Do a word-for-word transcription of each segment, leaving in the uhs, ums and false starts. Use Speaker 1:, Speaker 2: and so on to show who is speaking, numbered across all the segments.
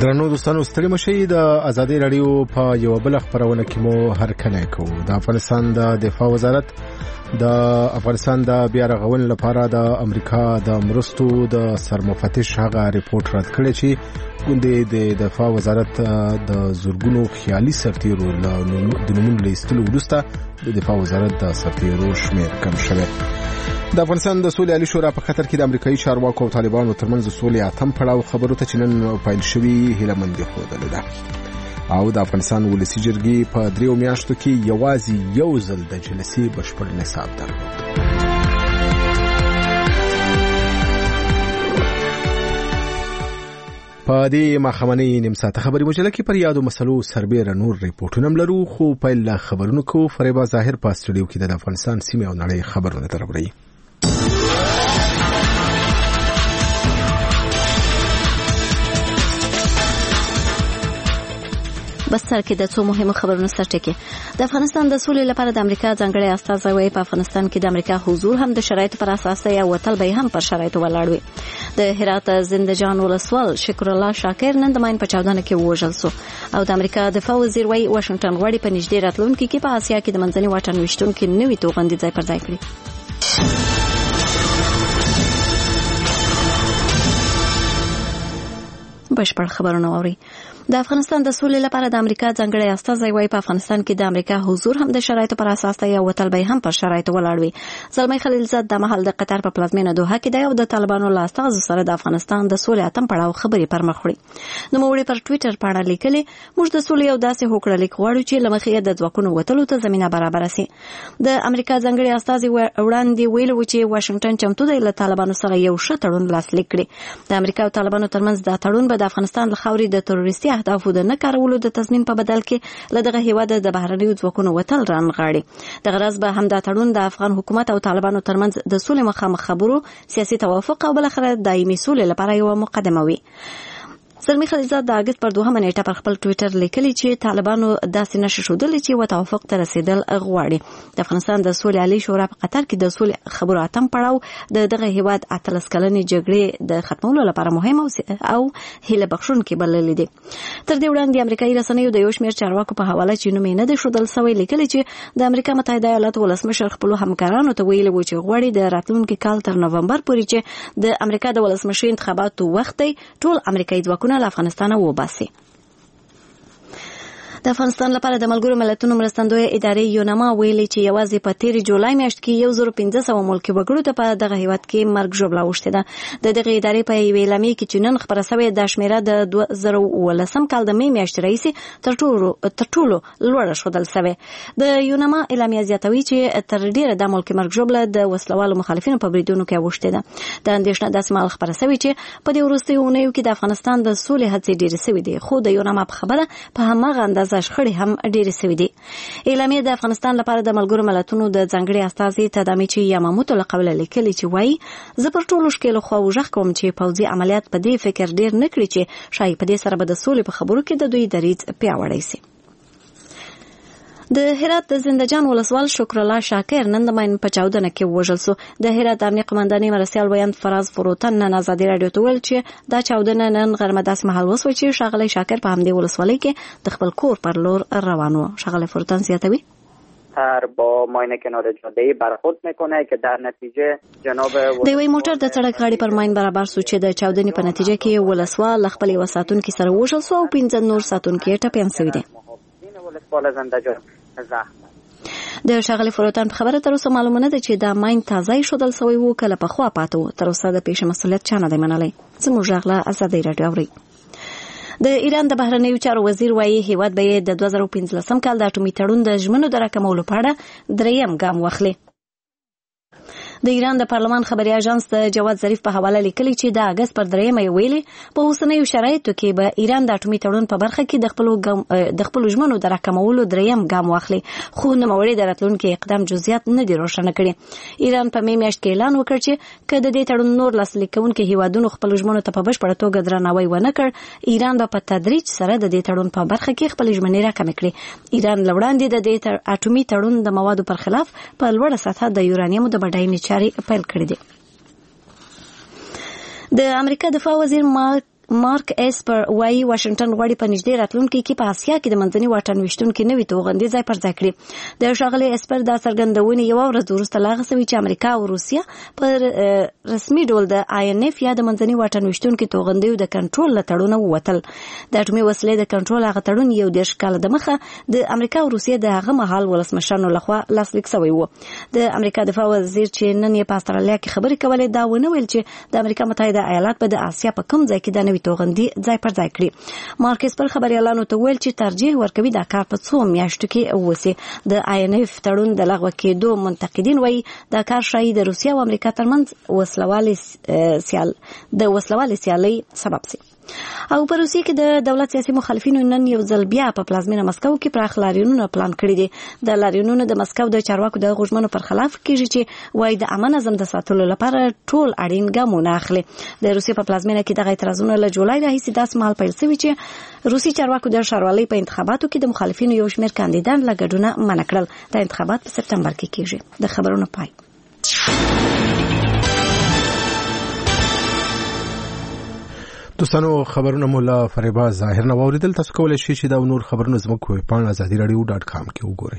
Speaker 1: درنو دوستانو ستړي مشي د ازادي رادیو په یو بل خبرونه کې مو هرکلی کوو. د افغانستان د دفاع وزارت د افغانستان د بیا رغونې لپاره د امریکا د مرستو د سرمفتش هغه ریپورت رد کړی چې ګوندې د دفاع وزارت د زورګونو خیالي سرتیرو د نومونو لیستلو وروسته د دفاع وزارت د سرتیرو شمیر کم شوی. د افغانستان د سولې عالی شورا په قطر کې د امریکایي چارواکو او طالبانو ترمنځ د سولې اتم پړاو خبرو ته چې نن پیل شوي هیله مندي ښودلې ده او د افغانستان ولسي جرګې په دریو میاشتو کې یوازې یو ځل د جلسې بشپړ نصاب درلود. په دې ماښامنۍ نیم ساعته خبري مجله کې پر یادو مسلو سربېره نور ریپورټونه لرو، خو پیل له خبرونو کو فریبا ظاهر په استودیو کې د افغانستان سیمې او نړۍ خبرونه تروري.
Speaker 2: بستر کې د څو مهمو خبرونو سرټکی. د افغانستان د سولې لپاره د امریکا ځانګړی استازی وایي په افغانستان کې د امریکا حضور هم د شرایطو پر اساس دی او وتل به هم پر شرایطو ولاړ وي. د هرات زندهجان ولسوال شکر الله شاکر نن د ماین په چاودنه کې وژل شو او د امریکا دفاع وزیر وایي واشنگټن غواړي په نږدې راتلونکي کې په اسیا کې د منځني واټن وشتونکو نوي توغندي ځای پر ځای کړي. بشپړ خبرونه اوري. د افغانستان د سولې لپاره د امریکا ځانګړی استازی وایي په افغانستان کې د امریکا حضور هم د شرایطو پر اساس دی او وتل به هم پر شرایطو ولاړ وي. زلمی خلیلزاد د مهال د قطر په پلازمینه دوحه کې دی او د طالبانو له استازو سره د افغانستان د سولې اتم پړاو خبرې پر مخ وړي. نوموړي پر ټوئیټر باندې لیکلي موږ د سولې او داسې هوکړه لیک غواړو چې لمخې د ځواکونو وتلو ته زمينه برابر شي. د امریکا ځانګړی استازی وړاندې ویلو چې واشنگټن چمتو دی له طالبانو سره یو ښه تړون لاسلیک کړي. د امریکا او طالبانو ترمنځ د تړون به د افغانستان له خاورې د تروریستي اهدافو د نه کارولو د تضمین په بدل کې له دغه هیواد د بهرنیو ځواکونو وتل رانغاړي. د غرض به هم د تړون د افغان حکومت او طالبانو ترمنځ د سولې مخامخ خبرو، سیاسي توافق او بل اخر دایمي سولې لپاره یو مقدمه وي. زلمی خلیلزاد د اگست پر دوهمه نیټه پر خپل ټوئیټر لیکلي چې طالبانو داسې نشه شودل چې و توافق ته رسیدل غواړي. د افغانستان د سولې عالی شورا په قطر کې د سولې خبرو اتم پړاو د دغه هیواد اتلس کلنې جګړې د ختمولو لپاره مهم او هیله بخښونکي بللې دي. تر دې وړاندې امریکایي رسنیو د یو شمېر چارواکو په حواله چې نوم یې نه دی ښودل سوی لیکلي چې د امریکا متحده ایالاتو ولسمشر خپلو همکارانو ته ویلي و چې غواړي د راتلونکي کال تر نومبر پورې چې د امریکا د ولسمشر انتخاباتو وخت دی ټول امریکایي ځواکونه له افغانستان وباسي. د افغانستان لپاره د ملګرو ملتونو مرستندوی ادارې یونما ویلي چې یوازې په تیر جولای میاشت کې یو زر پنځه سوه ملکي وګړو ته په دغه هیواد کې مرګ ژوبله اوښتې ده. د دغه ادارې په یوې اعلامیې کې چې نن خپره سوې د شمیره د دوه زره اوولسم کال د می میاشتې راهیسې تر ټولو تر ټولو لوړه ښودل سوې. د یونما اعلامیه زیاتوي چې تر ډیره د ملکي مرګ ژوبله د وسلوالو مخالفینو په بریدونو کې اوښتې ده. د اندېښنه داسې مهال خپره سوې چې په دې وروستیو اونیو کې د افغانستان د سولې هڅې ډېرې سوې دي، خو د یونما په خبره په هماغه اندازه شخړې هم ډېرې سوي دي. اعلامیه د افغانستان لپاره د ملګرو ملتونو د ځانګړي استازي تدامیچي یاماموتو له قبله لیکلي چې وایي زه پر ټولو شکلو خوا وژغ کوم چې پوځي عملیات په دې فکر ډېر نه کړي چې شاید په دې سره به د سولې په خبرو کې د دوی دریځ پیاوړی سي. د هرات د زندهجان ولسوال شکر الله شاکر نن د ماین په چاودنه کې وژل شو. د هرات امنیه قمانداني مرسیال ویاند فراز فروتن نن ازادي رادیو ته ویل چې دا چاودنه نن غرمه داسې مهال وسوه چې ښاغلی شاکر په همدې ولسوالۍ کې د خپل کور پر لور روان و. ښاغلی فروتن زیاتوي
Speaker 3: تر با ماین کنار جاده برخورد میکنه که در نتیجه جناب
Speaker 2: د یوې موټر د سړک غاړې پر ماین برابر شو چې د چاودنې په نتیجه کې ولسوال خپل یو ساتونکي سره وژل شو او پنځه نور ساتونکي ټپیان شوي دي. د ښاغلي فروتن په خبره تر اوسه معلومه نه ده چې دا ماین تازه ایښودل سوی و کله پخوا پاته و. تر اوسه د پیښې مسؤلیت چا نه دی منلی. زموږ غږ له ازادۍ راډیو اورئ. د ایران د بهرنیو چارو وزیر وایي هیواد به د دوه زره پنځلسم کال د اټومي تړون د ژمنو د راکمولو په اړه دریم ګام واخلي. د ایران د پارلمان خبري اژانس د جواد ظریف په حواله لیکلي چې د اگست پر دریمه ویلي په اوسنیو شرایطو کې به ایران د اټومي تړون په برخه کې د خپل د خپل ژمنو د راکمولو دریم ګام واخلي، خو نوموړي د راتلونکي اقدام جزئیات نه دي روښانه کړي. ایران په می میاشت کې اعلان وکړ چې که د دې تړون نور لاسلیک کوونکي هیوادونو خپل ژمنو ته په بشپړه توګه درناوی ونه کړ، ایران به په تدریج سره د دې تړون په برخه کې خپل ژمنې راکمې کړي. ایران لوړاندې د دې اټومي تړون د موادو پر خلاف په لوړه سطحه د یورانیم د بډاینې چارې پیل کړې دي. د امریکا دفاع وزیر مارک مارک اسپر وايي واشنگټن غواړي په نږدې راتلونکي کې په اسیا کې د منځني واټن ویشتونکو نوي توغندي ځای پر ځای کړي. د ښاغلي اسپر دا څرګندونې یو ورځ وروسته لا غوښتي چې امریکا او روسیا په رسمي ډول د آی ان اف یا د منځني واټن ویشتونکو توغندیو د کنټرول له تړونه ووتل. د اټومي وسلې د کنټرول هغه تړون یو دېرش کاله د مخه د امریکا او روسیا د هغه مهال ولسمشرانو لخوا لاسلیک شوی و. د امریکا دفاع وزیر چې نن یې په استرالیا کې خبرې کولې دا ونه ویل چې د امریکا متحده ایالات په د آسیا په کوم ځای کې د نوي توغندي ځای پر ځای کړي. مارکس پر خبريالانو ته ویل چې ترجیح ورکوي دا کار په څو میاشتو کې وسی. د آی ان اف تړون د لغوه کېدو منتقدین وایي دا کار شاید د روسیا او امریکا ترمنځ وسلوالې سیال د وسلوالې سیالۍ سبب شي. او په روسیې کې د دولت سیاسي مخالفینو نن یو ځل بیا په پلازمینه مسکو کې پراخ لاریونونه پلان کړي دي. د لاریونونو د مسکو د چارواکو د غوښمنو پر خلاف کېږي چې وایي د امن نظم د ساتلو لپاره ټول اړین ګامونه اخلي. د روسیې په پلازمینه کې دغه اعتراضونه له جولای راهیسې داسې مهال پیل شوي چې روسي چارواکو د ښاروالۍ په انتخاباتو کې د مخالفینو یو شمېر کاندیدان له ګډونه منع کړل. د انتخابات په سپتمبر کې کېږي. د خبرونو پای.
Speaker 1: دوستانو خبرونه مولا فریبا ظاهر نه واوریدل. تاسو کولای شئ چې دا نور خبرونه زموږ په پاڼه ازادي رادیو ډاټ کام کې وګورئ.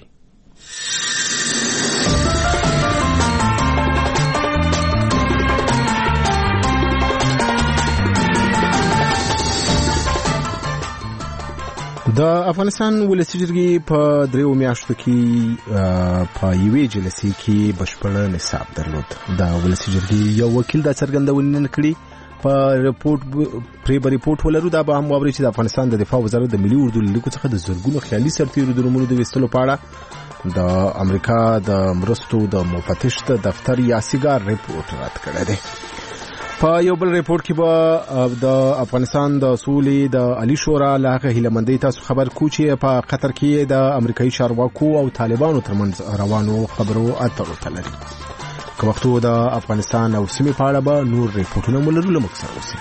Speaker 1: د افغانستان ولسی جرګې په دریو میاشتو کې په یوې جلسې کې بشپړ نصاب درلود. د ولسی جرګې یو وکیل دا څرګندونه کړې په ریپورت پری ریپورت ولرو. دا به هم واوري چې د افغانستان د دفاع وزارت د ملي اردو لیکو څخه د زرګونو خیالي سرتیرو د نومونو د وستلو په اړه د امریکا د مرستو د مفتش د دفتر یا سیګار ریپورت رد کړی دی. په یو بل ریپورت کې به د افغانستان د اصولي د علي شورا له هیلمندۍ تاسو خبر کو چې په قطر کې د امریکایي چارواکو او طالبانو ترمنځ روانو خبرو اترو تلري. که وختو د افغانستان او سیمې په اړه به نور ریپورتونه مولرو لمک سره اوسي.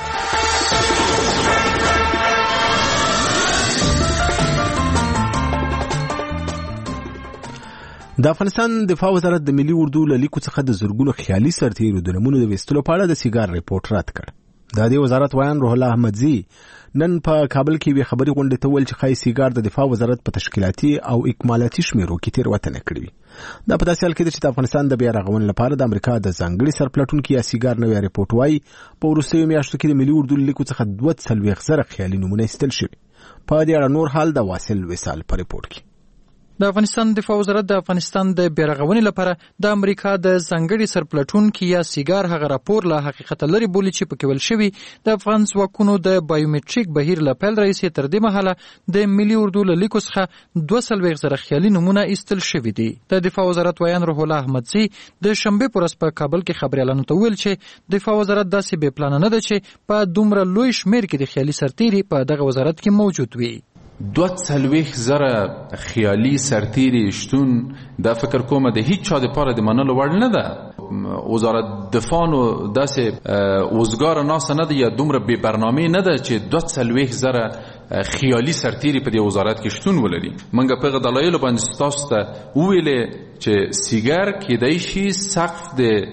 Speaker 1: د افغانستان دفاع وزارت د ملي اردو له لیکو څخه د زرګونو خیالي سرتیرو د نمونو د وستلو په اړه د سیګار ریپورت رد کړ. د دې وزارت وایان روح الله احمدزي نن په کابل کې وی خبري غونډه ته ول چې خای سیګار د دفاع وزارت په تشکیلاتي او اکمالاتي شمیرو کې تیروتنه کړې. دا په داسې حال کې چې د افغانستان د بیا رغونې لپاره د امریکا د ځانګړي سرپلټونکو یا سیګار نوې ریپورت وایي په وروستیو میاشتو کې د ملي اردو لیکو څخه دوه څلوېښت زره خیالي نمونه ایستل شوي. په دې اړه نور حال د واصل وصال په ریپورت کې.
Speaker 4: د افغانستان دفاع وزارت د افغانستان د بیرغونې لپاره د امریکا د ځانګړي سرپلټونکو یا سیګار هغه راپور له حقیقت لري بولی چې په کول شوی د افغان ځواکونو د بایومټریک بهیر له پیل راځي تر دې مهاله د ملي اردو له لیکو څخه دوه څلوېښت زره خیالي نمونه ایستل شوي دي. د دفاع وزارت وایان روح الله احمدزي د شنبه پر ورځ په کابل کې خبريالانو ته ویل چې دفاع وزارت داسې بې پلان نه ده چې په دومره لوی شمیر کې د خیالي سرتیري په دغه وزارت کې موجود وي.
Speaker 5: دوه څلوېښت زره خیالي سرتیري شتون دا فکر کومه د هیڅ چا لپاره د منلو وړ نه ده. وزارت دفاع نو داسې وزګار ناسه نه ده یا دومره بې برنامې نه ده چې دوه څلوېښت زره خیالي سرتیري په دې وزارت کې شتون ولري. منګه په دلایلو باندې تاسو ته وویلې چې سیګار کېدای شي سقف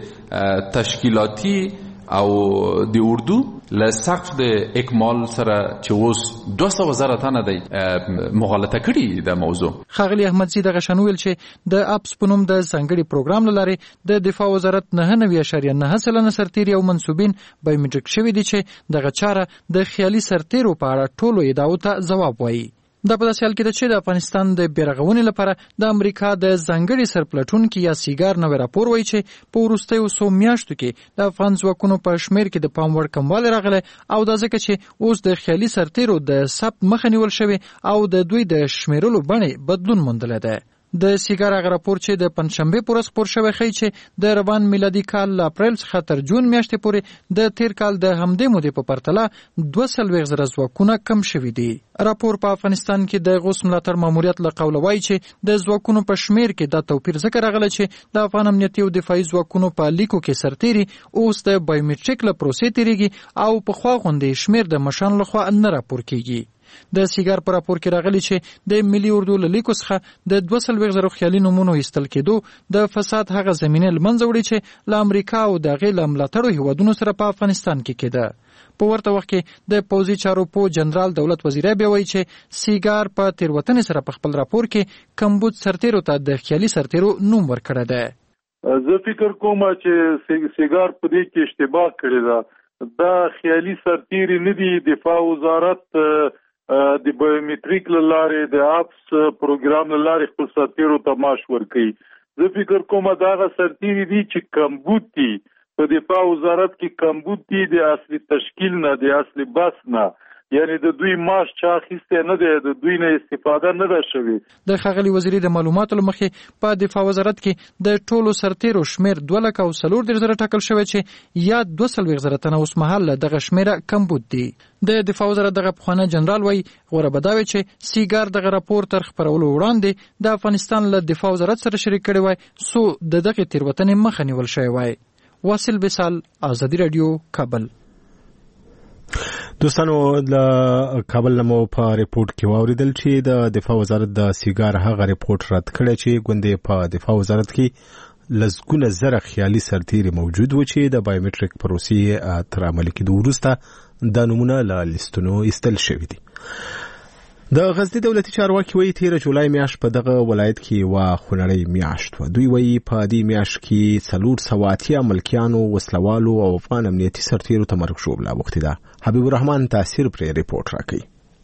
Speaker 5: د تشکیلاتی او د اردو له سقف د اکمال سره چې اوس دوه سوه زره تنه دی مغالطه کړي د موضوع.
Speaker 4: ښاغلي احمدزي دغه شان ویل چې د اپس په نوم د ځانګړي پروګرام له لارې د دفاع وزارت نه نوي اشاریه نه سلنه سرتیري او منسوبین بایومټریک شوي دي چې دغه چاره د خیالي سرتیرو په اړه ټولو ادعاو ته ځواب وایي. دا په داسې حال کې ده چې د افغانستان د بیرغونې لپاره د امریکا د ځانګړي سرپلټونکو یا سیګار نوې راپور وایي چې په وروستیو څو میاشتو کې د افغان ځواکونو په شمیر کې د پام وړ کموالی راغلی او دا ځکه چې اوس د خیالي سرتیرو د ثبت مخه نیول شوې او د دوی د شمیرلو بڼې بدلون موندلی ده. د سیګار هغه راپور چې د پنځشنبه پر ورځ خپور شوی ښیي چې د روان میلادي کال له اپریل څخه تر جون میاشتې پورې د تیر کال د همدې مودې په پرتله دوه څلوېښت زره ځواکونه کم شوي دي. راپور په افغانستان کې د غوث ملاتړ ماموریت له قوله وایي چې د ځواکونو په شمیر کې دا توپیر ځکه راغلی چې د افغان امنیتي او دفاعي ځواکونو په لیکو کې سرتیري اوس د بایومټریک له پروسې تیریږي او پخوا غوندې شمیر د مشرانو لخوا نه راپور کیږي. د سیګار پر راپور کې راغلی چې د ملي اردو له لیکو څخه د دوه سوه زره خیالي نومونو ایستل کېدو د فساد هغه زمینه لمنځه وړي چې له امریکا او د هغې له ملاتړو هیوادونو سره په افغانستان کې کېده. په ورته وخت کې د پوځي چارو په جنرال دولت وزیر بیا وایي چې سیګار په تیروتنې سره په خپل راپور کې کمبود سرتیرو ته د خیالي سرتیرو نوم ورکړی دی.
Speaker 6: زه فکر کوم چې سیګار په دې کې اشتباه کړی ده. دا خیالي سرتیری نه دي. دفاع وزارت د بایومټریک له لارې د اپس پروګرام له لارې خپل سرتیرو ته معاش ورکوي. زه فکر کوم دا هغه سرتیری دي چې کمبود دي په دفاع وزارت کې کمبود دي د اصلي تشکیل نه د اصلي بس نه، یعنی د دوی معاش چا اخیستی نه دی، د دوی نه استفاده نه ده شوې.
Speaker 4: د ښاغلي وزیري د معلوماتو له مخې په دفاع وزارت کې د ټولو سرتیرو شمیر دوه لکه او څلور دېرش زره ټاکل شوی چې یا دوه څلوېښت زره تنه اوس مهال دغه شمیره کمبود دي. د دفاع وزارت دغه پخوانی جنرال وایي غوره به دا وي چې سیګار دغه راپور تر خپرولو وړاندې د افغانستان له دفاع وزارت سره شریک کړی وای څو د دغې تېروتنې مخه نیول شوی وای. واصل بسال، آزادی رادیو، کابل.
Speaker 1: دوستانو د کابل نمو په ریپورت کې واوریدل چې د دفاع وزارت د سیګار هغه ریپورت رد کړی چې ګوندې په دفاع وزارت کې لسګونه زره خیالي سرتیري موجود و چې د بایومټریک پروسې تر عملي کېدو وروسته دا نومونه له لیستونو ایستل شوي دي. د غزني دولتي چارواکي وایي تیره جولای میاشت په دغه ولایت کې یوه خونړۍ میاشت وه. دوی وایي په دې میاشت کې څلور سوه اتیا ملکیانو، وسلوالو او افغان امنیتي سرتیرو ته مرګ ژوبله اوښتې ده. حبیب الرحمن تاثیر پرې ریپورټ راکوي.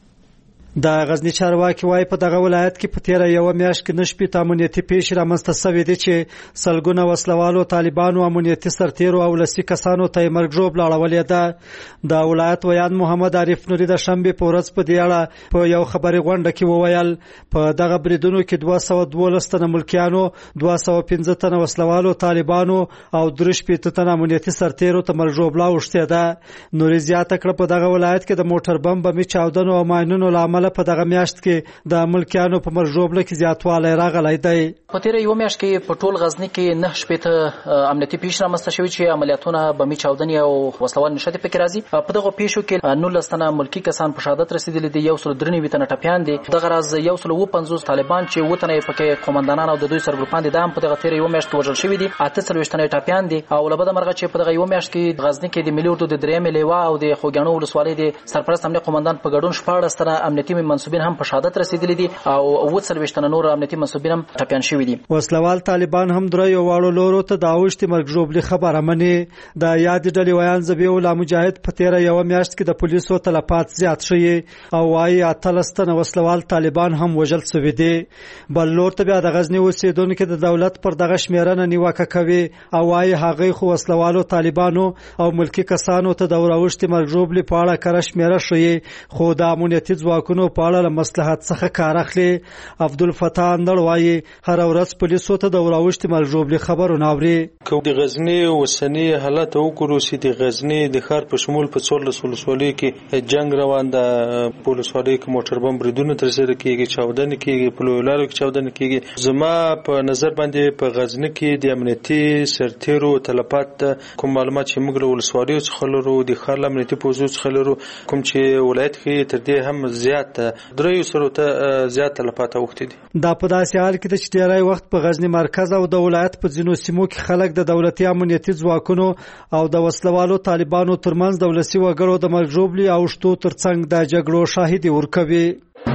Speaker 7: د غزنی چارواکي وایي په دغه ولایت کې په تیره یوه میاشت کې نه شپېته امنیتي پیښې رامنځته سوي دي چې سلګونه وسلوالو، طالبانو، امنیتي سرتیرو او ولسي کسانو ته یې مرګ ژوبله اړولې ده. د ولایت ویان محمد عارف نوري د شنبې په ورځ په دې اړه په یو خبري غونډه کې وویل په دغه بریدونو کې دوه سوه دولس تنه ملکیانو، دوه سوه پنځه تنه وسلوالو، طالبانو او درې شپېته تنه امنیتي سرتیرو ته مرګ ژوبله اوښتې ده. نوري زیاته کړه په دغه ولایت کې د موټر بم، بمي چاودنو او ماینونو له امله په دغه میاشت کې د ملکیانو په مرګ ژوبله کې زیاتوالی راغلی دی.
Speaker 8: په تیره یوه میاشت کې په ټول غزني کې نه شپېته امنیتي پیښې رامنځته شوي چې عملیاتونه، بمي چاودنې او وسلوال نښتې پکې راځي. په دغو پیښو کې نولس تنه ملکي کسان په شهادت رسېدلي دي، یو سل درې نوي تنه ټپیان دي. دغه راز یو سل اووه پنځوس طالبان چې اووه تنه یې پکې قومندانان او د دوی سرګروپان دي دا هم په دغه تیره یوه میاشت کې وژل شوي دي. اته څلوېښت تنه ټپیان دي. او له بده مرغه چې په دغه یوه میاشت کې غزني کې د ملي اردو د درېیمې لیوا او د خوږیاڼو ولسوالۍ د سرپرست امنیه قومندان په ګډون شپاړس تنه امنیتي منصوبین هم په شهادت رسېدلي دي او اووه څلوېښت تنه نور امنیتي منصوبین هم ټپیان شوي دي.
Speaker 7: وسلوال طالبان هم درې واړو لورو ته د اوښتې مرګ ژوبلې خبره مني. د یادې ډلې ویان ذبیح الله مجاهد په تیره یوه میاشت کې د پولیسو تلفات زیات شوي او وایي اتلس تنه وسلوال طالبان هم وژل سوي دي. بل لور ته بیا د غزني اوسېدونکي د دولت پر دغه شمېرنه نیوکه کوي او وایي هغوی خو وسلوالو، طالبانو او ملکي کسانو ته د اوښتې مرګ ژوبلې په اړه کره شمېره ښیي خو د امنیتي ځواکونو په اړه له مصلحت څخه کار اخلي. عبدالفتاح اندړ وایي هر ورځ پولیسو ته د اوښتې مرګ ژوبلې خبرونه اوري.
Speaker 9: که د غزني اوسني حالت وګورو چې د غزني د ښار په شمول په څوارلس ولسوالیو کې جنګ روان ده، په ولسوالیو کې موټر بم بریدونه ترسره کېږي، چاودنې کېږي، په لویو لارو کې چاودنې کېږي. زما په نظر باندې په غزني کې د امنیتي سرتیرو تلفات کوم معلومات چې موږ له ولسوالیو څخه لرو، د ښار له امنیتي پوځو څخه لرو، کوم چې ولایت کې تر دې هم زیات درېیو سرو ته زیات تلفات اوښتي دي.
Speaker 7: دا په داسې حال کې ده چې ډېری وخت په غزني مرکز او د ولایت په ځینو سیمو کې خلک د دولتي امنیتي ځواکونو او د وسلوالو طالبانو ترمنځ د ولسي وګړو د مرګ ژوبلې او شتو ترڅنګ د جګړو شاهدي ورکوي.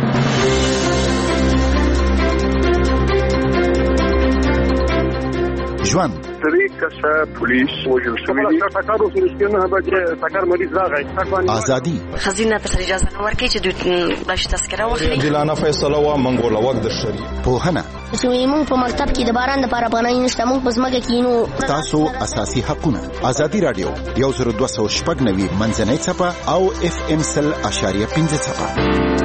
Speaker 10: ژوند
Speaker 11: درې کسه پولیس وژل شوي دي. ټکر وسو رښتینه به ټکر مریض راغی.
Speaker 10: ازادي
Speaker 12: خزینه ته اجازه نه ورکړي چې دوی باش تذکره واخلي.
Speaker 13: دلانه فیصله وا منګول وخت در شری.
Speaker 10: پوهنه
Speaker 14: زموږ په مکتب کې د باران د لپاره بنای نشته، موږ په ځمکه کې نو
Speaker 10: تاسو اساسي حقونه. ازادي رادیو یو زر دوه سوه شپږ نوي منځنۍ څپه او اف ام سل اشاریه پنځه څپه.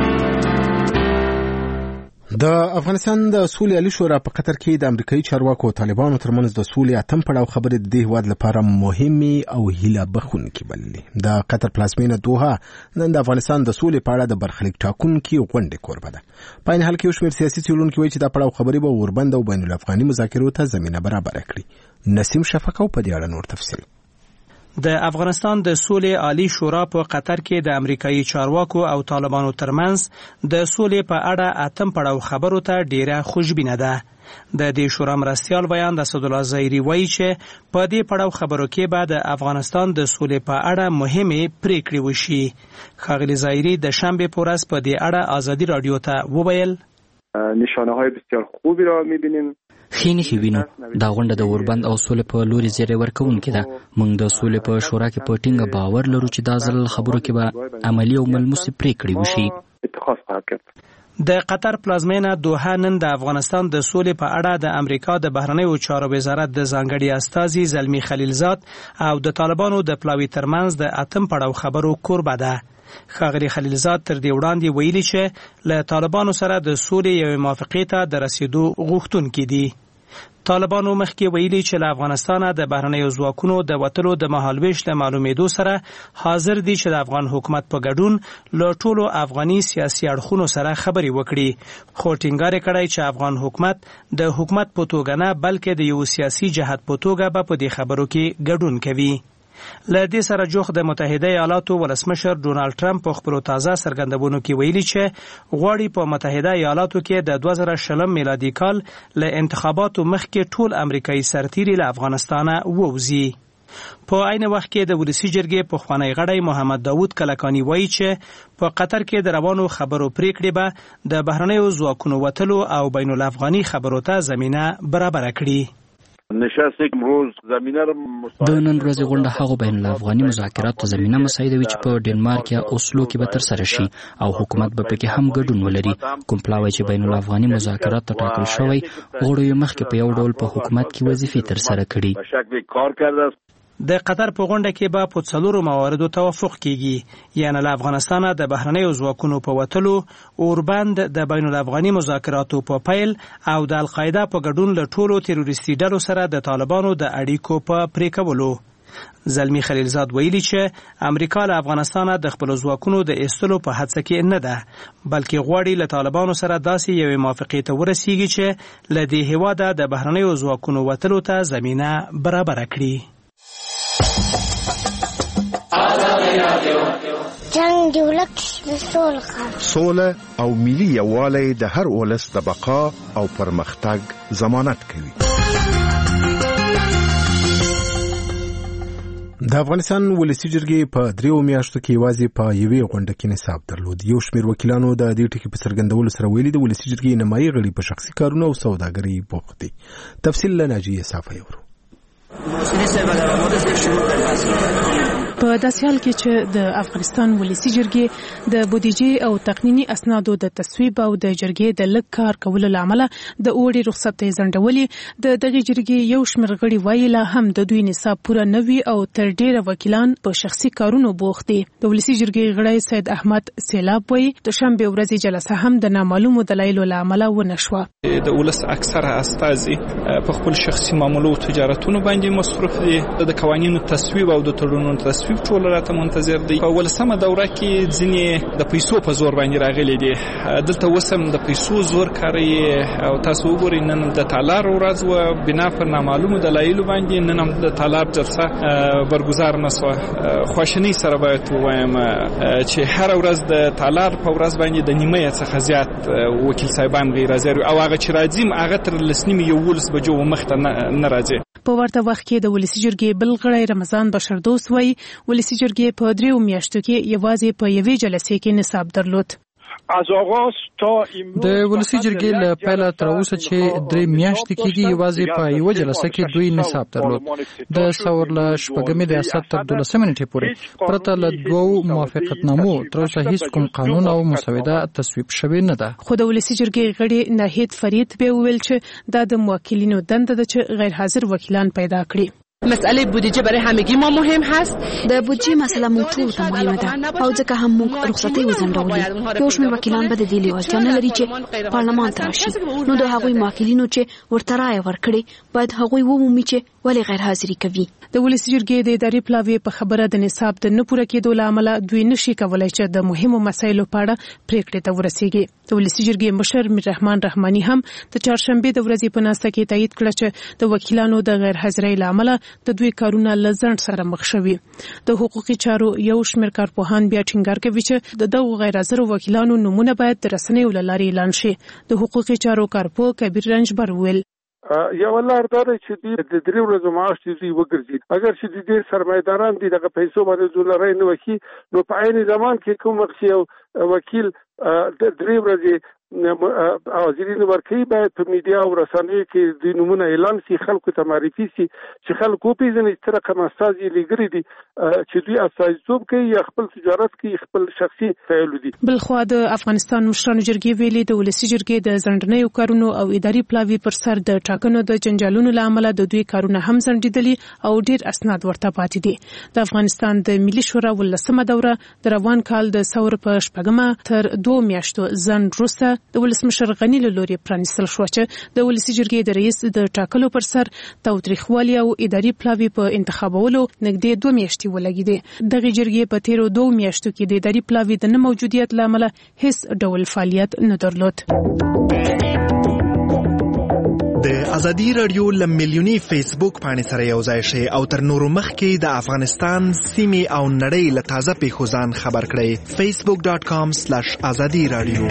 Speaker 1: د افغانستان د سولې عالی شورا په قطر کې د امریکایي چارواکو او طالبانو ترمنځ د سولې اتم پړاو خبرې د دې هیواد لپاره مهمې او هیله بخښونکې بللې. د قطر پلازمینه دوحه نن د افغانستان د سولې په اړه د برخلیک ټاکونکي غونډې کوربه ده. په عین حال کې یو شمېر سیاسي څېړونکي وایي چې دا پړاو خبرې به اوربند او بین الافغاني مذاکرو ته زمینه برابره کړي. نسیم شفقه په دې اړه نور تفصیل.
Speaker 15: د افغانستان د سولې عالی شورا په قطر کې د امریکایي چارواکو او طالبانو ترمنځ د سولې په اړه اتم پړاو خبرو ته ډیره خوشبینه ده. د دې شورا مرستیال بیان د اسدالله ظاهري وایي چې په دې پړاو خبرو کې به د افغانستان د سولې په اړه مهمې پریکړې وشي. ښاغلي ظاهري د شنبه په ورځ په دې اړه ازادي رادیو ته وویل
Speaker 16: نشانه های بسیار خوبی را می‌بینیم.
Speaker 17: ښې نښې وینو. دا غونډه د اوربند او سولې په لوري زیری ورکوونکې ده. موږ د سولې په شورا کې په ټینګه باور لرو چې دا ځل خبرو کې به عملي او ملموسې پریکړې وشي.
Speaker 15: د قطر پلازمینه دوحه نن د افغانستان د سولې په اړه د امریکا د بهرنیو چارو وزارت د ځانګړي استازي زلمی خلیلزاد او د طالبانو د پلاوي ترمنځ د اتم پړاو خبرو کوربه ده. ښاغلي خلیلزاد تر دې وړاندې ویلي چې له طالبانو سره د سولې یوې موافقې ته د رسیدو غوښتونکي دي. طالبانو مخکې ویلي چې له افغانستانه د بهرنیو ځواکونو د وتلو د مهالویش د معلومېدو سره حاضر دي چې د افغان حکومت په ګډون له ټولو افغاني سیاسي اړخونو سره خبرې وکړي. خو ټینګار یې کړی چې افغان حکومت د حکومت په توګه نه بلکې د یو سیاسي جهت په توګه به په دې خبرو کې ګډون کوي. له دې سره جوخ د متحده ایالاتو ولسمشر ډونالد ټرمپ په خپلو تازه څرګندونو کې ویلي چې غواړي په متحده ایالاتو کې د دوه زره شلم میلادي کال له انتخاباتو مخکې ټول امریکایي سرتیري له افغانستانه ووځي. په عین وخت کې د ولسي جرګې پخوانی غړی محمد داوود کلکانی وایي چې په قطر کې د روانو خبرو پریکړې به د بهرنیو ځواکونو وتلو او بین الافغاني خبرو ته زمینه برابره کړي.
Speaker 11: نشست امروز زمینه را
Speaker 17: د نن ورځې غونډه هغو بین الافغاني مذاکراتو زمینه مساعدوي چې په ډنمارک یا اوسلو کې به ترسره شي او حکومت به پکې هم ګډون ولري. کوم پلاوی چې بین الافغاني مذاکرات ته ټاکل شوی غړو یې مخکې په یو ډول په حکومت کې وظیفې ترسره کړي.
Speaker 15: د قطر په غونډه کې به په څلورو مواردو توافق کیږي، یعنی له افغانستانه د بهرنیو ځواکونو په وتلو، اوربند د بین الافغاني مذاکراتو په پیل او د القاعده په ګډون له ټولو تروریستي ډلو سره د طالبانو د اړیکو په پرې کولو. زلمی خلیلزاد ویلي چې امریکا له افغانستانه د خپل ځواکونو د ایستلو په هڅه کې نه ده، بلکې غواړي له طالبانو سره داسې یوې موافقې ته ورسیږي چې له دې هیواده د بهرنیو ځواکونو وتلو ته زمینه برابره کړي.
Speaker 14: جنگ دی ولک د سول خام
Speaker 10: سوله او ملي یووالی د هر ولس د بقا او پرمختګ ضمانت کوي.
Speaker 1: د افغانستان ولسی جرګې په دریو میاشتو کې یوازې په یوې غونډه کې نصاب درلود. یو شمېر وکیلانو د دې ټکي په څرګندولو سره ویلي د ولسی جرګې نیمایي غړي په شخصي کارونو او سوداګرۍ بوخت دي. تفصیل له ناجیه صافی اورو.
Speaker 18: په داسې حال کې چې د افغانستان ولسی جرګې د بودیجې او تقنینی اسنادو د تصویب او د جرګې د لږ کار کولو لامل د اوړي رخصت ځنډولې، د دغه جرګې یو شمېر غړي وایي لا هم د دوی نصاب پوره نه وي او تر ډیره وکیلان په شخصي کارونو بوخت دي. د ولسی جرګې غړی سید احمد سیلاب وایي د شنبه ورځې جلسه هم د نامعلومو دلایلو لامل ونه شوه.
Speaker 19: د ولس اکثره استازي په خپل شخصي معاملو او تجارتونو باندې مصروف دي. د قوانینو تصویب او د تړونونو تصویب ټول راته منتظر دي. په ولسمه دوره کې ځینې د پیسو په زور باندې راغلي دي. دلته وسم د پیسو زور کوي او تاسو وګورئ نن د تالار ورځ و بنا پر نامعلومو دلایلو باندې نن هم د تالار جلسه برگزار نشوه. خواشنی سره باید وایم چې هر ورځ د تالار په ورځ باندې د نیمه څخه زیات وکیل صاحبان غیر حاضر او هغه چې راځي هغه تر لسنیم یو ولس بجو مخته نه راځي.
Speaker 18: په ورته وخت کې د ولسی جرګې بل غړی رمضان بشردوست وایي ولسی جرګې په دریو میاشتو کې یوازې په یوې جلسې کې نصاب درلود.
Speaker 4: د ولسی جرګې له پیله تر اوسه چې درې میاشتې کېږي یوازې په یوه جلسه کې دوی نصاب درلود. د ثور له شپږمې ریاست تر دولسمې نیټې پورې پرته له دوو موافقتنامو تر اوسه هیڅ کوم قانون او مسوده تصویب شوی نه ده.
Speaker 18: خو د ولسی جرګې غړي ناهید فرید به ویل چې دا د موکلینو دنده ده چې غیر حاضر وکیلان پیدا کړي.
Speaker 20: مسئله بودجه برای همگی ما مهم هست.
Speaker 2: د بودجه مسله مو ټول ته مهمه ده او ځکه هم موږ رخصتي وزندولې. یو شمېر وکیلان به د دې لیوالتیا نه لري چې پارلمان ته راشي، نو د هغوی موکلینو چې ورته رایه ورکړي باید هغوی ومومي چې ولې غیر حاضري کوي.
Speaker 18: د ولسی جرګې د ادارې پلاوی په خبره د نصاب د نه پوره کېدو له امله دوی نشي کولای چې د مهمو مسایلو په اړه پریکړې ته ورسیږي. د ولسی جرګې مشر میر رحمان رحماني هم د چهارشنبه د ورځې په ناسته کې تایید کړ چې د وکیلانو د غیر حاضرۍ له امله د دوی کارونه لزړ سره مخ شوي. د حقوقي چارو یو شمېر کارپوهان بیا ټینګار کوي چې د دغو غیر حاضر وکیلانو نومونه باید د رسنیو له لارې اعلان شي. د حقوقي چارو کارپوه کبیر رنجبر ویل
Speaker 21: یو لار دا چې د درې ورځې معاش دې وګرځي. اگر چې د ډېر سرمایداران دي دغه پیسو باندې دولاري نه وکي نو په عین زمان کې کوم وخت یو وکیل د درې ورځې حاضرین ورکړي باید په میډیا او رسنیو کې د نمونه اعلان شي، خلکو ته معرفي شي چې خلکو پیژني چې رقم استازي لګري دي چې دوی استازیتوب کوي یا خپل تجارت کوي، خپل شخصي فعال دي.
Speaker 18: بل خو د افغانستان مشرانو جرګې ویلي د ولسی جرګې د ځنډنیو کارونو او اداري پلاوي پر سر د ټاکنو د جنجالونو لامل د دوی کارونه هم ځنډیدلي او ډیر اسناد ورته پاتې دي. د افغانستان د ملي شورا ولسمه دوره د روان کال د ثور په شپږمه تر دوه میاشتو ځنډ وروسته د ولسمشر غنی له لوري پرانیستل شو چې د ولسی جرګې د رئیس د ټاکلو پر سر تاوتریخوالي او اداري پلاوي په انتخابولو نږدې دوه میاشتې ولګیدې. دغه جرګې په تیرو دوه میاشتو کې د اداري پلاوي د نه موجودیت لامل هیڅ ډول فعالیت نه درلود.
Speaker 22: د ازادي رادیو ل میلیونی فیسبوک باندې سره یو ځای شي او تر نورو مخکې د افغانستان سیمې او نړۍ له تازه پیښو ځان خبر کړئ. facebook dot com slash azadi radio.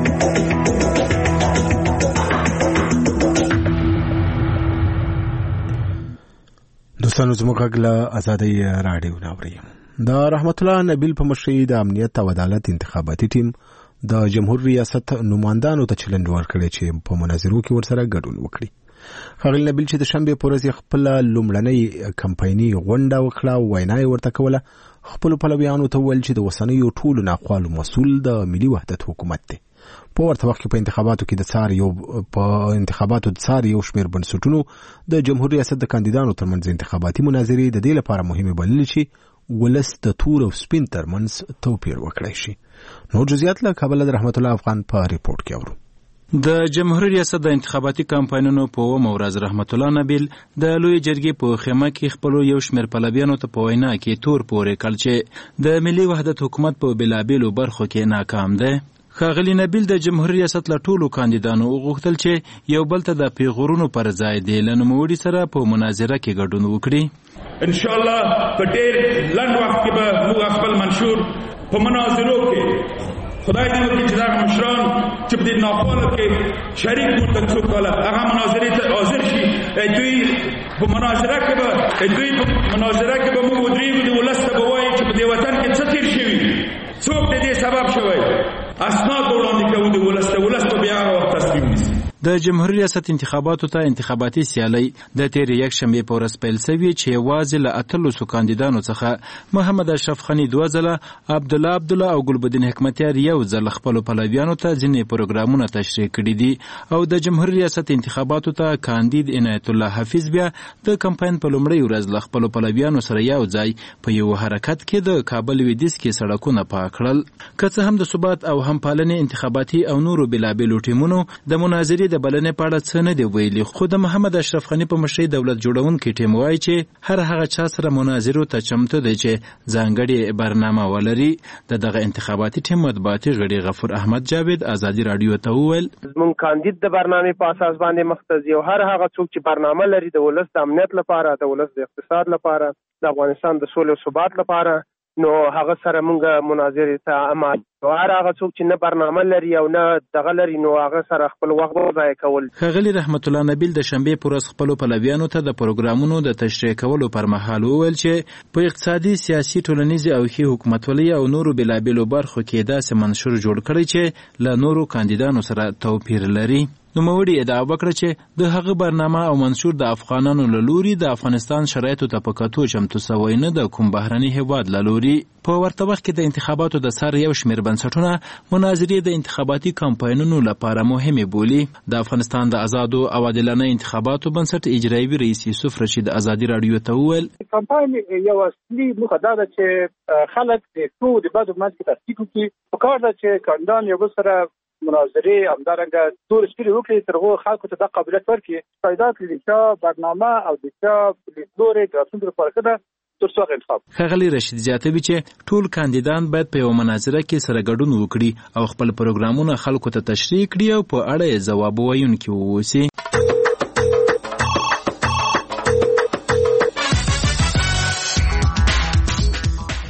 Speaker 1: دوستانو زموږ غږ له ازادي رادیو ناوري. د رحمت الله نبیل په مشرۍ د امنیت او عدالت انتخاباتي ټیم د جمهور ریاست نمائندانو ته چیلنج ورکړی چې په مناظرو کې ورسره ګډون وکړي. ښاغلي نبیل چې د شنبې په ورځ خپل لومړنۍ کمپایني غونډه وکړه او وینا یې ورته کوله، خپلو پلویانو ته وویل چې د اوسنیو ټولو ناخوالو مسؤل د ملي وحدت حکومت دی. په ورته وخت کې په انتخاباتو کې د څار یو په انتخاباتو د څار یو شمېر بنسټونو د جمهور ریاست د کاندیدانو ترمنځ انتخاباتي مناظرې د دې لپاره مهمې بللې چې ولس د تور او سپین ترمنځ توپیر وکړی شي. نور جزئیات له کابل د رحمت الله افغان په ریپورت کې اورو.
Speaker 23: د جمهوریت ریاست د انتخاباتي کمپاینونو په اوومه ورځ رحمت الله نبیل د لوی جرګې په خیمه کې خپلو یو شمېر پلویانو ته په وینا کې تور پورې کړ چې د ملي وحدت حکومت په بېلابېلو برخو کې ناکام دی. ښاغلي نبیل د جمهوریت ریاست له ټولو کاندیدانو وغوښتل چې یو بل ته د پیغورونو پر ځای د له نوموړي سره په مناظره کې ګډون وکړي.
Speaker 24: ان شاء الله په ډېر لنډ وخت کې به موږ خپل منشور په مناظرو کې خدای دې وکړي چې دغه مشران چې په دې ناخوالو کې شریک ورته څوک کاله هغه مناظرې ته حاضر شي. دوی په مناظره کې به دوی په مناظره کې به موږ ودرېږو د ولس ته به وایي چې په دې وطن کې څه تېر شوي، څوک د دې سبب شوی، اسناد وړاندې کوو د ولس ته، ولس به بیا هغه وخت تصمیم نیسي.
Speaker 23: د جمهوریت ریاست انتخاباتو ته انتخاباتي سیالۍ د تېرې یکشنبې په ورځ پیل شوې چې یوازې له اتلسو کاندیدانو څخه محمد اشرف غني دوه ځله، عبدالله عبدالله او ګلبدین حکمتیار یو ځل خپلو پلویانو ته ځینې پروګرامونه تشریح کړي دي او د جمهوریت ریاست انتخاباتو ته کاندید عنایت الله حفیظ بیا د کمپاین په لومړۍ ورځ له خپلو پلویانو سره یو ځای په یو حرکت کې د کابل لویدیځ کې سړکونه پاک کړل. که څه هم د ثبات او همپالنې انتخاباتي او نورو بېلابېلو ټیمونو د مناظرې د بلنې په اړه څه نه دی ویلي، خو د محمد اشرف غني په مشرۍ دولت جوړونکي ټیم وایي چې هر هغه چا سره مناظرو ته چمتو دی چې ځانګړې برنامه ولري. د دغه انتخاباتي ټیم مطبوعاتي غړي غفور احمد جاوید ازادي رادیو ته وویل
Speaker 25: زموږ کاندید د برنامې په اساس باندې مختص یو هر هغه څوک چې برنامه لري د ولس د امنیت لپاره، د ولس د اقتصاد لپاره، د افغانستان د سولې او ثبات لپاره، نو هغه سره مونږه مناظرې ته اماده. هر هغه څوک چې نه برنامه لري او نه دغه لري نو هغه سره خپل وخت ضایع کول.
Speaker 23: ښاغلي رحمت الله نبیل د شنبې په ورځ خپلو پلویانو ته د پروګرامونو د تشریح کولو پر مهال وویل چې په اقتصادي، سیاسي، ټولنیزې او ښې حکومتولۍ او نورو بېلابېلو برخو کې داسې منشور جوړ کړی چې له نورو کاندیدانو سره توپیر لري. نوموړي ادعا وکړه چې د هغه برنامه او منشور د افغانانو له لوري د افغانستان شرایطو ته په کتو چمتو سوی نه د کوم بهرني هیواد له لوري. په ورته وخت کې د انتخاباتو د سر یو شمېر بنسټونه مناظرې د انتخاباتي کمپاینونو لپاره مهمې بولي. د افغانستان د آزادو او عادلانه انتخاباتو بنسټ اجرایوي رئیس یوسف رشید ازادي رادیو ته وویل
Speaker 26: کمپاین یو اصلي موخه دا ده چې خلک د ټول د بدو منځ کې تفکیک وکړي. په کار ده چې کاندیدان یو بل سره مناظرې همدارنګه ټول سپیری وکړي تر هغو خلکو ته د قابلیت ورکړي پیدات د چا برنامه او د چا لیدلوري د راتلونکي لپاره ښه ده تر څو انتخاب.
Speaker 23: ښاغلي رشید زیاتوي چې ټول کاندیدان باید په یوه مناظره کې سره ګډون وکړي او خپل پروګرامونه خلکو ته تشریح کړي او په اړه یې ځواب ویونکي واوسي.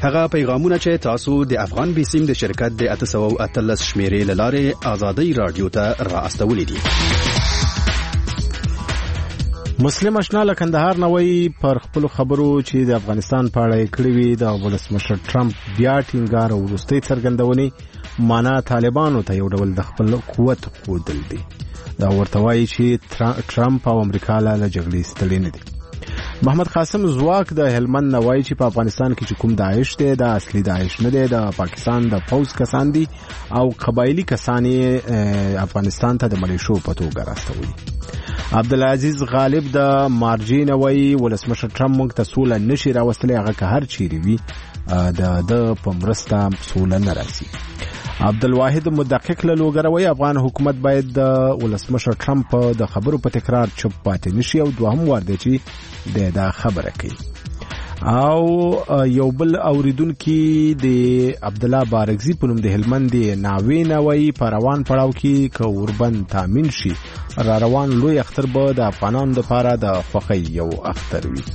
Speaker 3: هغه پیغامونه چې تاسو د افغان بیسیم د شرکت د اته سوه اتلس شمیرې له لارې آزادۍ رادیو ته را استولې دي.
Speaker 1: مسلم اشنا له کندهار نه وایي پر خپل خبرو چې د افغانستان په اړه کړې وي د ولسمشر ټرمپ بیا ټینګار او وروستۍ څرګندونې معنا طالبانو ته یو ډول د خپل قوت ښودل دي. دا ورته وایي چې ټرمپ او امریکا له جګړې ستړي نه دي. محمد قاسم زواک د هلمند نه وایي چې په افغانستان کې چې کوم داعش دی دا اصلي داعش نه دی، د پاکستان د فوز کسان دي او قبایلی کسان افغانستان ته د ملیشو په توګه راستوي. عبدالعزیز غالب د مارجین وایي ولسمشر ټرمپ موږ ته سوله نشي راوستلی، هغه که هر چیرې وي د د په مرسته سوله نه راسي. عبدالواحد مدقق له لوګره وایي افغان حکومت باید د ولسمشر ټرمپ د خبرو په تکرار چوپ پاتې نشي او دوهم وار دی چې د دا خبره کوي. او یو بل اوریدونکي د عبد الله بارگزی په نوم د هلمند ناوې نوي په روان پړاو کې که اوربند تامین شي را روان لوی اختر به د افغانانو لپاره د خوښۍ یو اختر وي.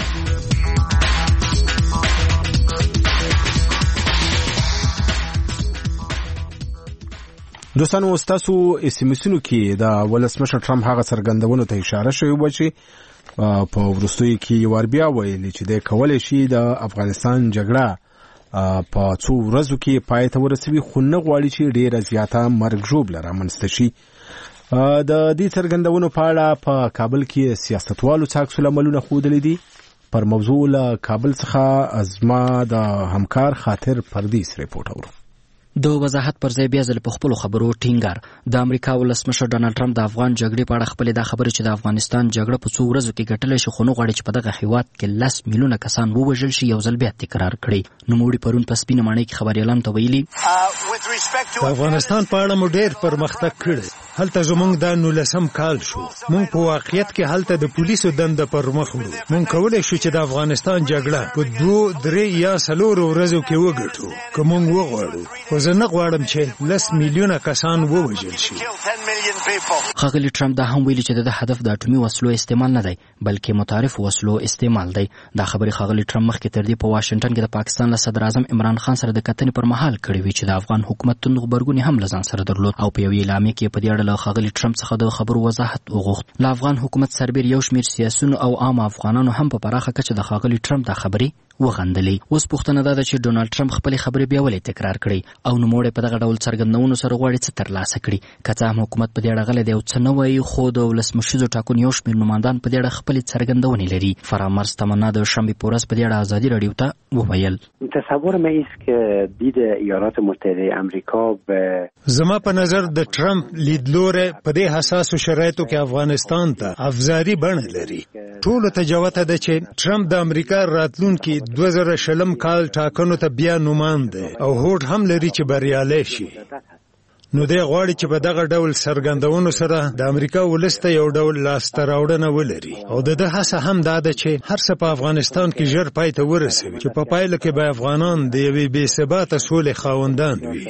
Speaker 1: دوستانو ستاسو اسمسونو کې د ولسمشر ټرمپ هغه څرګندونو ته اشاره شوې و چې په وروستیو کې یو بیا ویلي چې د کولای شي د افغانستان جګړه په څو ورځو کې پای ته ورسوي، خو نه غواړي چې ډېره زیاته مرګ ژوبله رامنځته شي. د دې څرګندونو په اړه په کابل کې سیاستوالو څه عکس العملونه ښودلي دي. پر موضوع له کابل څخه زما د همکار خاطر پردیس ریپورټ اورو.
Speaker 17: د وضاحت پر ځای بیا ځل په خپلو خبرو ټینګار. د امریکا ولسمشر ډانلډ ټرمپ د افغان جګړې په اړه خپلې دا خبرې چې د افغانستان جګړه په څو ورځو کې ګټلی شي، خو نه غواړي چې په دغه هېواد کې لس میلیونه کسان ووژل شي، یو ځل بیا تکرار کړي. نوموړي پرون په سپینه ماڼۍ کې خبریالانو ته ویلي
Speaker 5: د افغانستان په اړه مو ډېر پرمختګ کړی. هلته زموږ دا نولسم کال شو. موږ په واقعیت کې هلته د پولیسو دنده پر مخ وړو. موږ کولی شو چې د افغانستان جګړه په دوه درې یا څلورو ورځو کې وګټو که موږ وغواړو، خو زه نه غواړم چې لس میلیونه کسان ووژل شي.
Speaker 17: ښاغلي ټرمپ دا هم ویلي چې د هدف د اټومي وسلو استعمال نه دی بلکې متعارف وسلو استعمال دی. دا خبرې ښاغلي ټرمپ مخکې تر دې په واشنګټن کې د پاکستان له صدر اعظم عمران خان سره د کتنې پر مهال کړې وي چې د افغان حکومت توند غبرګون هم له ځان سره درلود او په یو اعلامیه کې په دې اړه له ښاغلي ټرمپ څخه د خبرو وضاحت وغوښت. له افغان حکومت سربېر یو شمېر سیاسیونو او عام افغانانو هم په پراخه کچه د ښاغلي ټرمپ دا خبرې وغندلې. اوس پوښتنه دا ده چې ډونالډ ټرمپ خپلې خبرې بیا ولې تکرار کړي او نوموړی په دغه ډول څرګندونو سره غواړي څه ترلاسه کړي. که څه هم حکومت په دې اړه غلی دی او څه نه وایي، خو د ولسمشریزو ټاکنو یو شمېر نمایندان په دې اړه خپلې څرګندونې لري. فرامرز تمنا د شنبې په ورځ په دې اړه ازادي راډیو ته وویل
Speaker 6: تصور مې است که دید ایالات متحده امریکا به
Speaker 5: زما په نظر د ټرمپ لیدلوری په دې حساسو شرایطو کې افغانستان ته افزاري بڼه لري. ټولو ته جوته ده چې ټرمپ د امریکا راتلونکي دوه زره شلم کال ټاکنو ته بیا نومان دی او هوډ هم لري چې بریالی شي. نو دی غواړي چې په دغه ډول څرګندونو سره د امریکا ولس ته یو ډول لاسته راوړنه ولري او د ده هڅه هم دا ده چې هر څه په افغانستان کې ژر پای ته ورسوي چې په پایله کې به افغانان د یوې بې ثباته سولې خاوندان وي.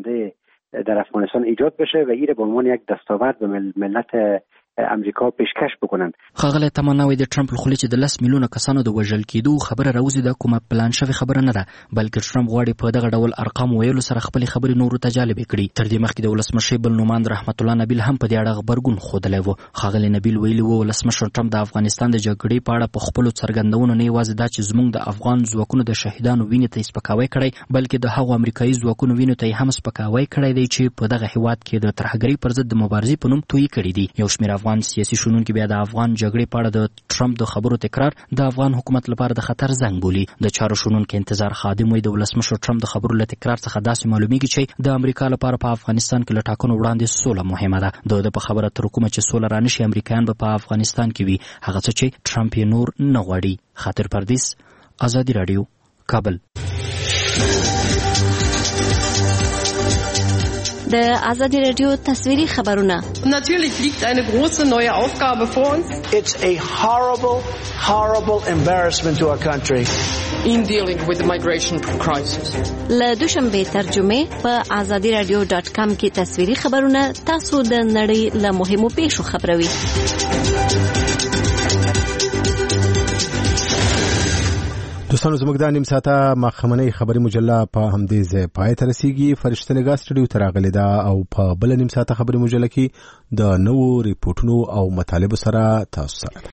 Speaker 6: در افغانستان ایجاد بشه و این به عنوان یک دستاورد به ملت امریکا پیشکش بکنند.
Speaker 17: ښاغلی تمنا وایي د ټرمپ له خولې چې د لس میلیونه کسانو د وژل کېدو خبره راوځي دا کومه پلان شوې خبره نه ده، بلکې ټرمپ غواړي په دغه ډول ارقام ویلو سره خپلې خبرې نورو ته جالبې کړي. تر دې مخکې د ولسمشر بل نوماند رحمت الله نبیل هم په دې اړه غبرګون ښودلی و. ښاغلی نبیل ویلي و ولسمشر ټرمپ د افغانستان د جګړې په اړه په خپلو څرګندونو نه یوازې دا چې زموږ د افغان ځواکونو د شهیدانو وینې ته یې سپکاوی کړی، بلکې د هغو امریکایي ځواکونو وینو ته یې هم سپکاوی کړی دی چې په دغه هېواد کې د ترهګرۍ پر ضد د مبارزې په نوم تویې کړي دي. یو شمېر افغان سیاسي شنونکي کې بیا د افغان جګړې په اړه د ټرمپ د خبرو تکرار د افغان حکومت لپاره د خطر زنګ بولي. د چارو شنونکي انتظار خادم وایي د ولسمشر ټرمپ د خبرو له تکرار څخه داسې معلومیږي چې د امریکا لپاره په افغانستان کې له ټاکنو وړاندې سوله مهمه ده. د په خبره تر کومه چې سوله رانشي امریکایان به په افغانستان کې وي، هغه څه چې ټرمپ یې نور نه غواړي. خاطر پردیس، ازادي راډیو، کابل.
Speaker 2: د ازادي رادیو تصویری خبرونه.
Speaker 20: Natürlich liegt eine große neue Aufgabe vor uns.
Speaker 7: It's a horrible, horrible embarrassment to our country.
Speaker 20: In dealing with the migration crisis.
Speaker 2: له دوشنبه ترجمه په azadi radio dot com کې تصویری خبرونه تاسو د نړۍ له مهمو پیښو خبروي.
Speaker 1: دوستانو زموږ د نیم ساعته ماخمنۍ خبري مجله په همدې ځای پای ته رسیږي. فرشته نگاه سټډیو ته راغلې ده او په بل نیم ساعته خبري مجله کې د نوو ریپورتونو او مطالبو سره تاسو سره